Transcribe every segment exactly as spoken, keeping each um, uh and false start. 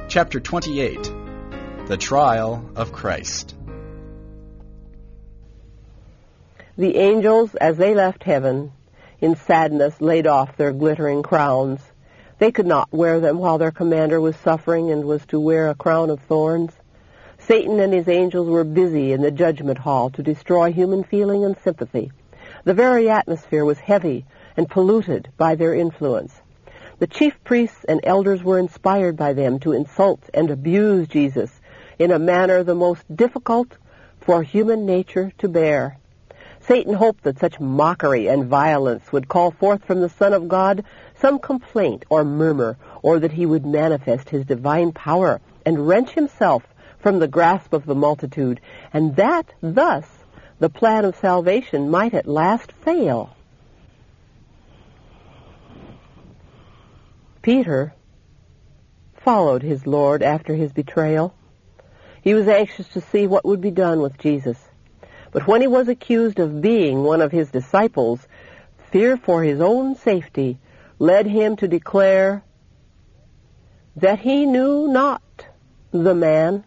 Chapter twenty-eight. The Trial of Christ. The angels, as they left heaven, in sadness laid off their glittering crowns. They could not wear them while their commander was suffering and was to wear a crown of thorns. Satan and his angels were busy in the judgment hall to destroy human feeling and sympathy. The very atmosphere was heavy and polluted by their influence. The chief priests and elders were inspired by them to insult and abuse Jesus in a manner the most difficult for human nature to bear. Satan hoped that such mockery and violence would call forth from the Son of God some complaint or murmur, or that he would manifest his divine power and wrench himself from the grasp of the multitude, and that, thus, the plan of salvation might at last fail. Peter followed his Lord after his betrayal. He was anxious to see what would be done with Jesus. But when he was accused of being one of his disciples, fear for his own safety led him to declare that he knew not the man.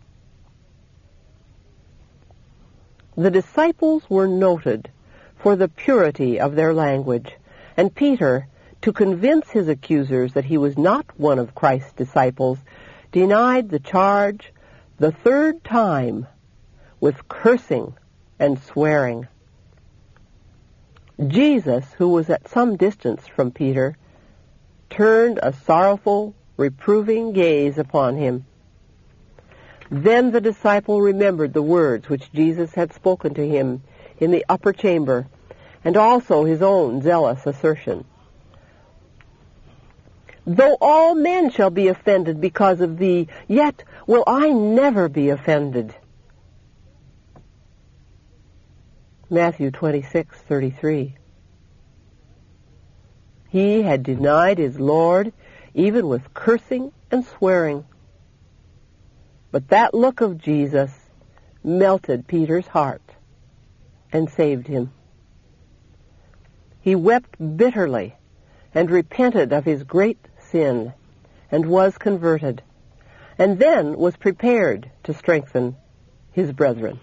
The disciples were noted for the purity of their language, and Peter, to convince his accusers that he was not one of Christ's disciples, denied the charge the third time with cursing and swearing. Jesus, who was at some distance from Peter, turned a sorrowful, reproving gaze upon him. Then the disciple remembered the words which Jesus had spoken to him in the upper chamber, and also his own zealous assertion. Though all men shall be offended because of thee, yet will I never be offended. Matthew twenty-six thirty-three. He had denied his Lord, even with cursing and swearing. But that look of Jesus melted Peter's heart and saved him. He wept bitterly and repented of his great sin and was converted, and then was prepared to strengthen his brethren.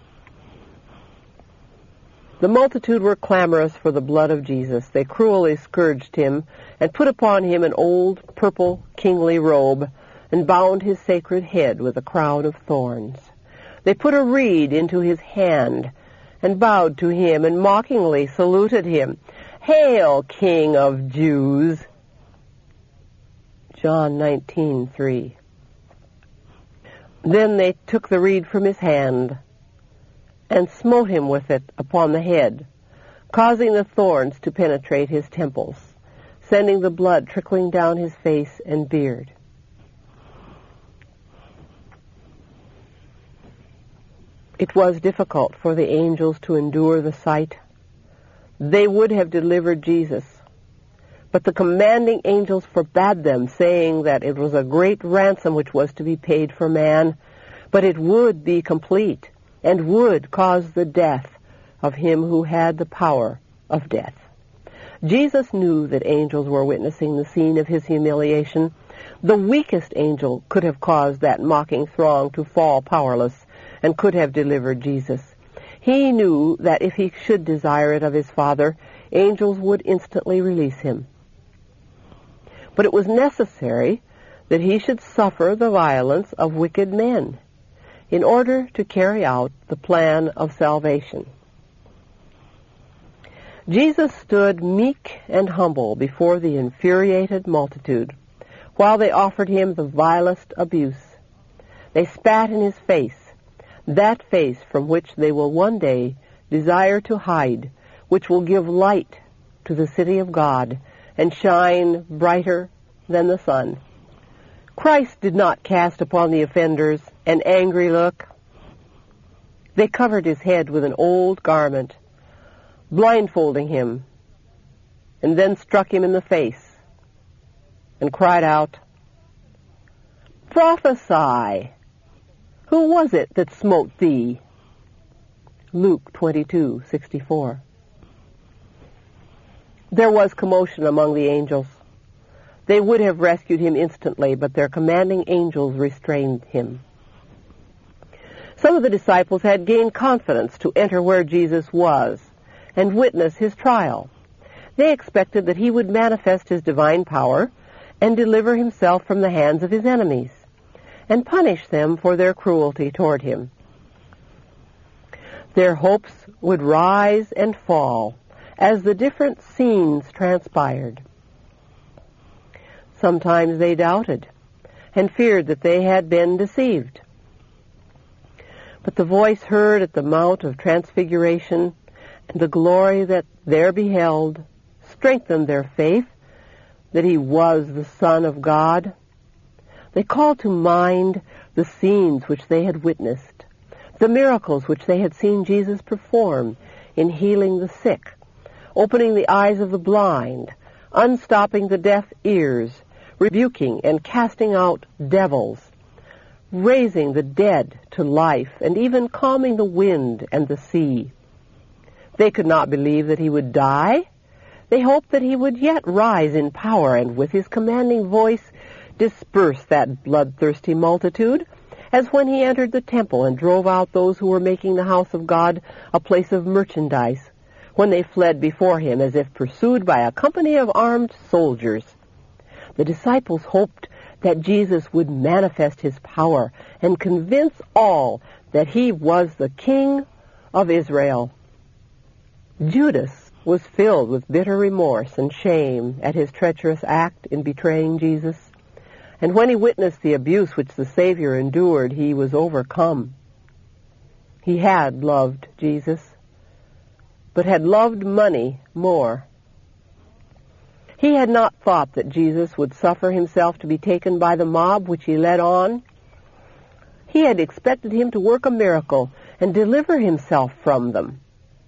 The multitude were clamorous for the blood of Jesus. They cruelly scourged him and put upon him an old purple kingly robe and bound his sacred head with a crown of thorns. They put a reed into his hand and bowed to him and mockingly saluted him. "Hail, King of Jews!" John nineteen three. Then they took the reed from his hand and smote him with it upon the head, causing the thorns to penetrate his temples, sending the blood trickling down his face and beard. It was difficult for the angels to endure the sight. They would have delivered Jesus, but the commanding angels forbade them, saying that it was a great ransom which was to be paid for man, but it would be complete and would cause the death of him who had the power of death. Jesus knew that angels were witnessing the scene of his humiliation. The weakest angel could have caused that mocking throng to fall powerless and could have delivered Jesus. He knew that if he should desire it of his Father, angels would instantly release him. But it was necessary that he should suffer the violence of wicked men in order to carry out the plan of salvation. Jesus stood meek and humble before the infuriated multitude while they offered him the vilest abuse. They spat in his face, that face from which they will one day desire to hide, which will give light to the city of God and shine brighter than the sun. Christ did not cast upon the offenders an angry look. They covered his head with an old garment, blindfolding him, and then struck him in the face and cried out, "Prophesy! Who was it that smote thee?" Luke twenty-two sixty-four. There was commotion among the angels. They would have rescued him instantly, but their commanding angels restrained him. Some of the disciples had gained confidence to enter where Jesus was and witness his trial. They expected that he would manifest his divine power and deliver himself from the hands of his enemies and punish them for their cruelty toward him. Their hopes would rise and fall as the different scenes transpired. Sometimes they doubted and feared that they had been deceived. But the voice heard at the Mount of Transfiguration and the glory that there beheld strengthened their faith that he was the Son of God. They called to mind the scenes which they had witnessed, the miracles which they had seen Jesus perform in healing the sick, opening the eyes of the blind, unstopping the deaf ears, rebuking and casting out devils, raising the dead to life, and even calming the wind and the sea. They could not believe that he would die. They hoped that he would yet rise in power and with his commanding voice disperse that bloodthirsty multitude, as when he entered the temple and drove out those who were making the house of God a place of merchandise, when they fled before him as if pursued by a company of armed soldiers. The disciples hoped that Jesus would manifest his power and convince all that he was the King of Israel. Judas was filled with bitter remorse and shame at his treacherous act in betraying Jesus, and when he witnessed the abuse which the Savior endured, he was overcome. He had loved Jesus, but had loved money more. He had not thought that Jesus would suffer himself to be taken by the mob which he led on. He had expected him to work a miracle and deliver himself from them.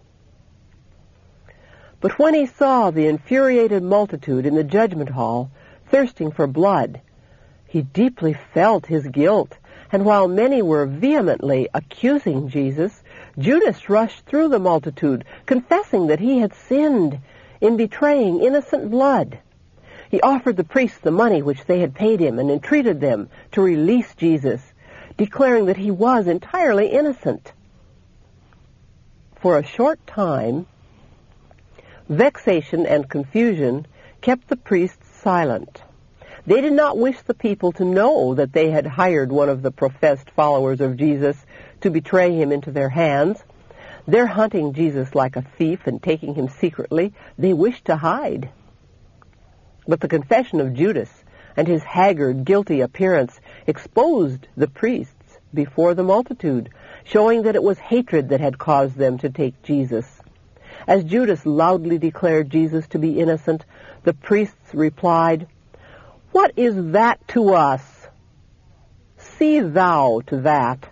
But when he saw the infuriated multitude in the judgment hall thirsting for blood, he deeply felt his guilt, and while many were vehemently accusing Jesus, Judas rushed through the multitude, confessing that he had sinned in betraying innocent blood. He offered the priests the money which they had paid him and entreated them to release Jesus, declaring that he was entirely innocent. For a short time, vexation and confusion kept the priests silent. They did not wish the people to know that they had hired one of the professed followers of Jesus to betray him into their hands. They're hunting Jesus like a thief and taking him secretly. They wished to hide. But the confession of Judas and his haggard, guilty appearance exposed the priests before the multitude, showing that it was hatred that had caused them to take Jesus. As Judas loudly declared Jesus to be innocent, the priests replied, "What is that to us? See thou to that."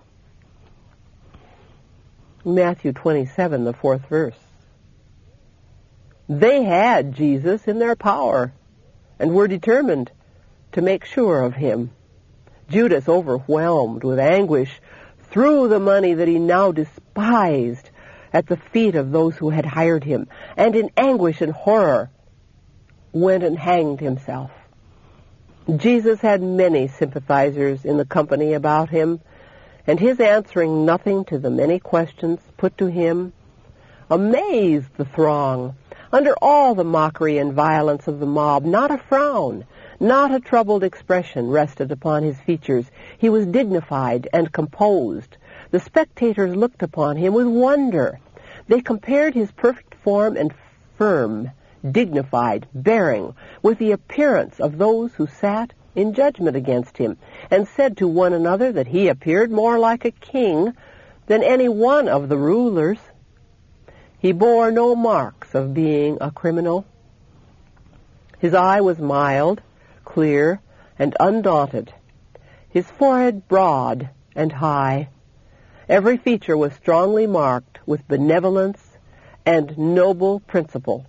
Matthew twenty-seven, the fourth verse. They had Jesus in their power and were determined to make sure of him. Judas, overwhelmed with anguish, threw the money that he now despised at the feet of those who had hired him, and in anguish and horror went and hanged himself. Jesus had many sympathizers in the company about him, and his answering nothing to the many questions put to him amazed the throng. Under all the mockery and violence of the mob, not a frown, not a troubled expression rested upon his features. He was dignified and composed. The spectators looked upon him with wonder. They compared his perfect form and firm, dignified bearing with the appearance of those who sat in judgment against him, and said to one another that he appeared more like a king than any one of the rulers. He bore no marks of being a criminal. His eye was mild, clear, and undaunted, his forehead broad and high. Every feature was strongly marked with benevolence and noble principle.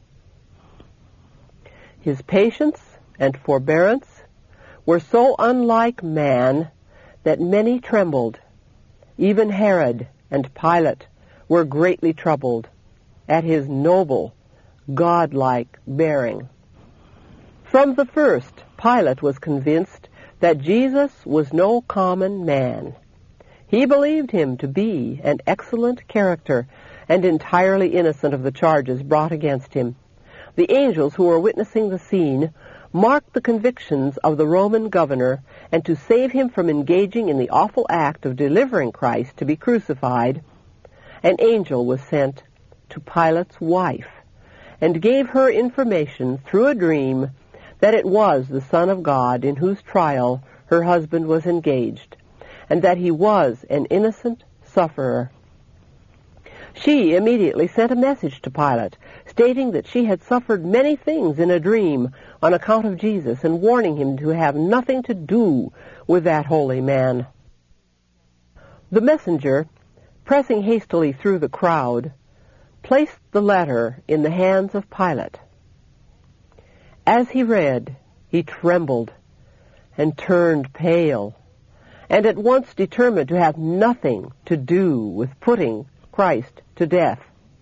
His patience and forbearance were so unlike man that many trembled. Even Herod and Pilate were greatly troubled at his noble, godlike bearing. From the first, Pilate was convinced that Jesus was no common man. He believed him to be an excellent character and entirely innocent of the charges brought against him. The angels who were witnessing the scene marked the convictions of the Roman governor, and to save him from engaging in the awful act of delivering Christ to be crucified, an angel was sent to Pilate's wife and gave her information through a dream that it was the Son of God in whose trial her husband was engaged, and that he was an innocent sufferer. She immediately sent a message to Pilate, stating that she had suffered many things in a dream on account of Jesus, and warning him to have nothing to do with that holy man. The messenger, pressing hastily through the crowd, placed the letter in the hands of Pilate. As he read, he trembled and turned pale, and at once determined to have nothing to do with putting Christ to death.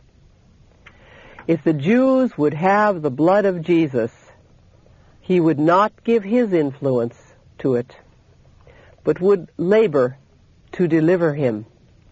If the Jews would have the blood of Jesus, he would not give his influence to it, but would labor to deliver him.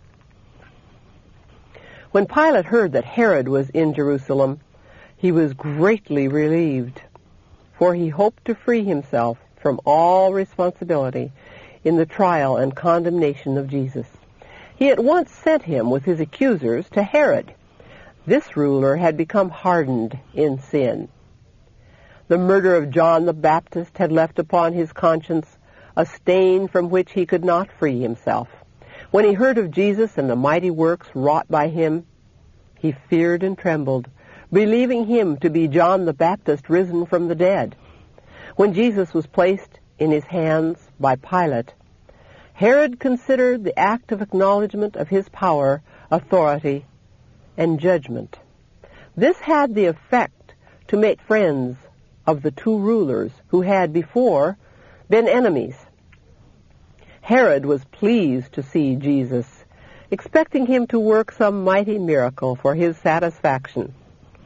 When Pilate heard that Herod was in Jerusalem, he was greatly relieved, for he hoped to free himself from all responsibility in the trial and condemnation of Jesus. He at once sent him with his accusers to Herod. This ruler had become hardened in sin. The murder of John the Baptist had left upon his conscience a stain from which he could not free himself. When he heard of Jesus and the mighty works wrought by him, he feared and trembled, believing him to be John the Baptist risen from the dead. When Jesus was placed in his hands by Pilate, Herod considered the act of acknowledgement of his power, authority, and judgment. This had the effect to make friends of the two rulers who had before been enemies. Herod was pleased to see Jesus, expecting him to work some mighty miracle for his satisfaction.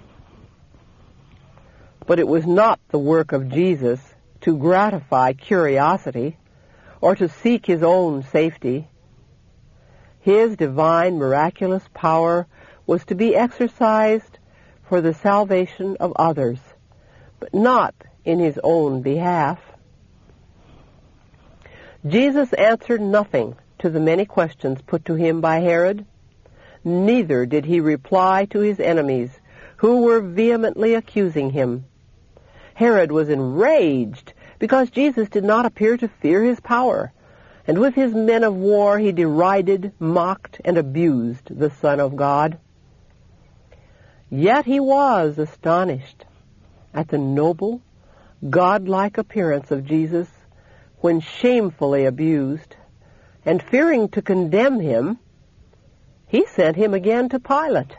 But it was not the work of Jesus to gratify curiosity or to seek his own safety. His divine miraculous power was to be exercised for the salvation of others, but not in his own behalf. Jesus answered nothing to the many questions put to him by Herod. Neither did he reply to his enemies, who were vehemently accusing him. Herod was enraged because Jesus did not appear to fear his power, and with his men of war he derided, mocked, and abused the Son of God. Yet he was astonished at the noble, godlike appearance of Jesus when shamefully abused, and fearing to condemn him, he sent him again to Pilate.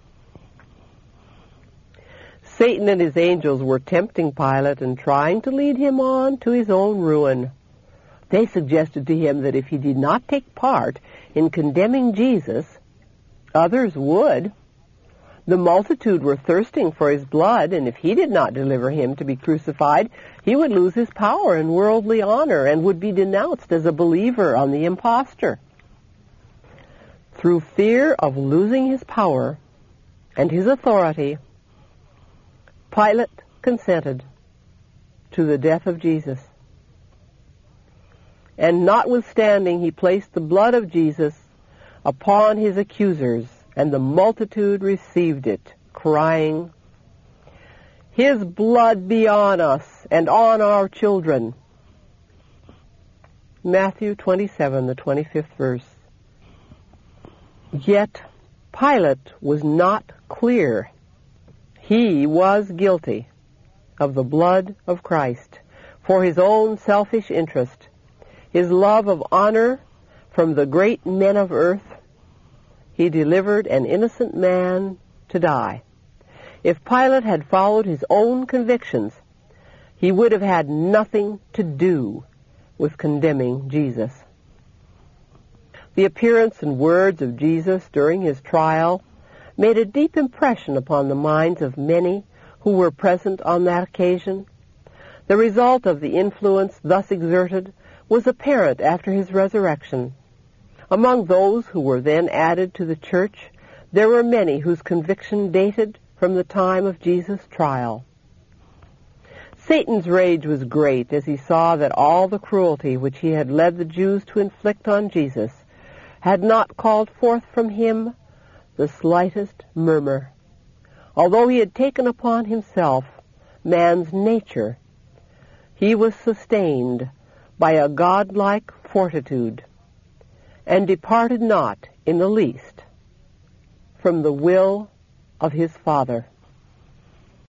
Satan and his angels were tempting Pilate and trying to lead him on to his own ruin. They suggested to him that if he did not take part in condemning Jesus, others would. The multitude were thirsting for his blood, and if he did not deliver him to be crucified, he would lose his power and worldly honor and would be denounced as a believer on the impostor. Through fear of losing his power and his authority, Pilate consented to the death of Jesus. And notwithstanding, he placed the blood of Jesus upon his accusers, and the multitude received it, crying, "His blood be on us and on our children." Matthew twenty-seven, the twenty-fifth verse. Yet Pilate was not clear. He was guilty of the blood of Christ for his own selfish interest, his love of honor from the great men of earth. He delivered an innocent man to die. If Pilate had followed his own convictions, he would have had nothing to do with condemning Jesus. The appearance and words of Jesus during his trial made a deep impression upon the minds of many who were present on that occasion. The result of the influence thus exerted was apparent after his resurrection. Among those who were then added to the church, there were many whose conviction dated from the time of Jesus' trial. Satan's rage was great as he saw that all the cruelty which he had led the Jews to inflict on Jesus had not called forth from him the slightest murmur. Although he had taken upon himself man's nature, he was sustained by a godlike fortitude, and departed not in the least from the will of his Father.